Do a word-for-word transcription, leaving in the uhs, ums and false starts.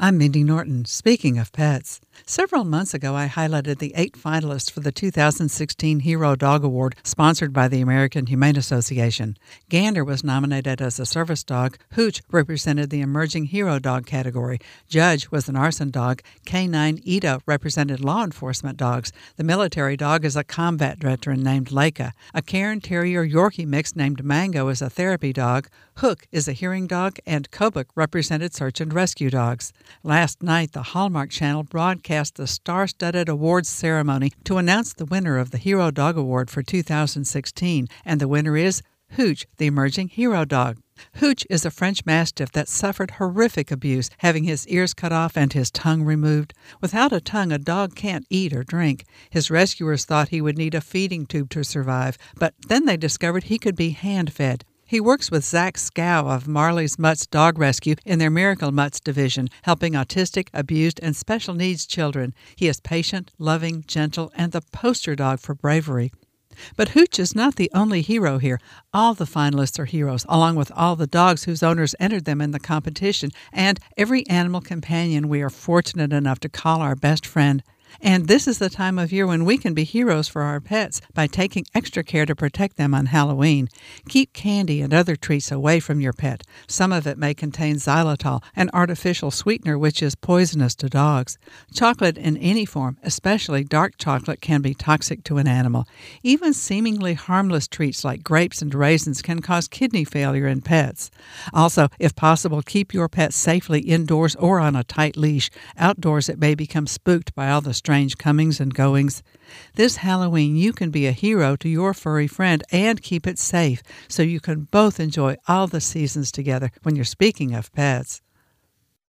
I'm Mindy Norton. Speaking of pets, several months ago I highlighted the eight finalists for the two thousand sixteen Hero Dog Award sponsored by the American Humane Association. Gander was nominated as a service dog, Hooch represented the emerging hero dog category, Judge was an arson dog, Canine Ida represented law enforcement dogs, the military dog is a combat veteran named Leica, a Cairn Terrier Yorkie mix named Mango is a therapy dog, Hook is a hearing dog, and Kobuk represented search and rescue dogs. Last night, the Hallmark Channel broadcast the star-studded awards ceremony to announce the winner of the Hero Dog Award for two thousand sixteen, and the winner is Hooch, the emerging hero dog. Hooch is a French Mastiff that suffered horrific abuse, having his ears cut off and his tongue removed. Without a tongue, a dog can't eat or drink. His rescuers thought he would need a feeding tube to survive, but then they discovered he could be hand-fed. He works with Zach Scow of Marley's Mutts Dog Rescue in their Miracle Mutts division, helping autistic, abused, and special needs children. He is patient, loving, gentle, and the poster dog for bravery. But Hooch is not the only hero here. All the finalists are heroes, along with all the dogs whose owners entered them in the competition, and every animal companion we are fortunate enough to call our best friend. And this is the time of year when we can be heroes for our pets by taking extra care to protect them on Halloween. Keep candy and other treats away from your pet. Some of it may contain xylitol, an artificial sweetener which is poisonous to dogs. Chocolate in any form, especially dark chocolate, can be toxic to an animal. Even seemingly harmless treats like grapes and raisins can cause kidney failure in pets. Also, if possible, keep your pet safely indoors or on a tight leash. Outdoors, it may become spooked by all the strange comings and goings. This Halloween, you can be a hero to your furry friend and keep it safe so you can both enjoy all the seasons together when you're speaking of pets.